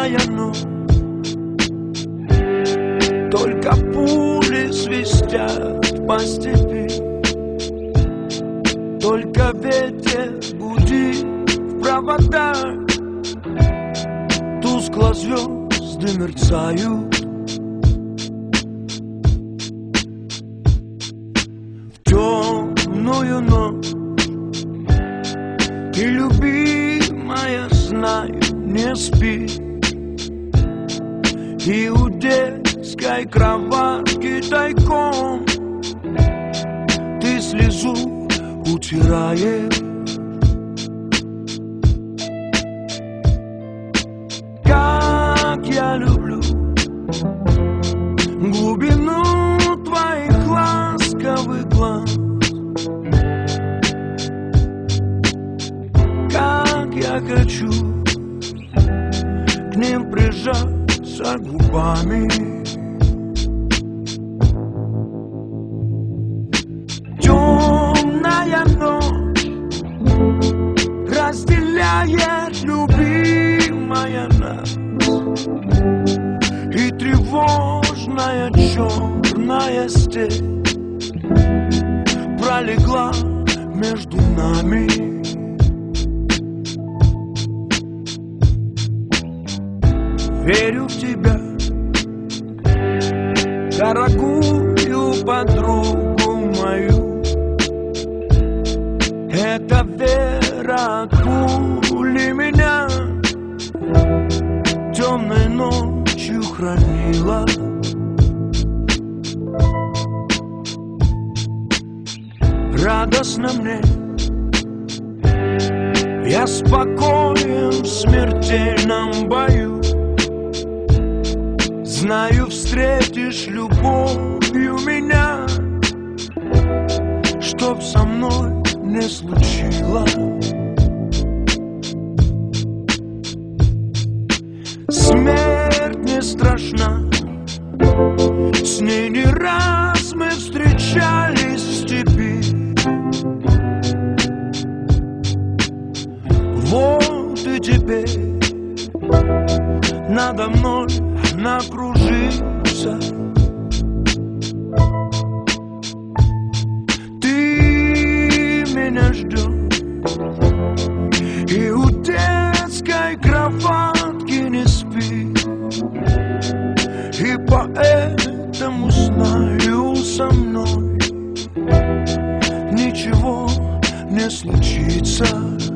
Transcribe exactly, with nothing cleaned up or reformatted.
темная ночь, только пули свистят по степи, только ветер гудит в проводах, тускло звезды мерцают. В темную ночь ты, любимая, знаю, не спишь, и у детской кроватки тайком ты слезу утираешь. Как я люблю глубину твоих ласковых глаз, как я хочу к ним прижаться губами. Темная ночь разделяет, любимая, нас, и тревожная черная степь пролегла между нами. Верю в тебя, дорогую подругу мою. Эта вера от пули меня темной ночью хранила. Радостно мне, я спокоен в смертельном бою. Знаю, встретишь любовью меня, чтоб со мной не случилось. Смерть не страшна, с ней не раз мы встречались в степи. Вот и теперь надо мной она кружится. Ты меня ждешь, и у детской кроватки не спишь, и поэтому знаю, со мной ничего не случится.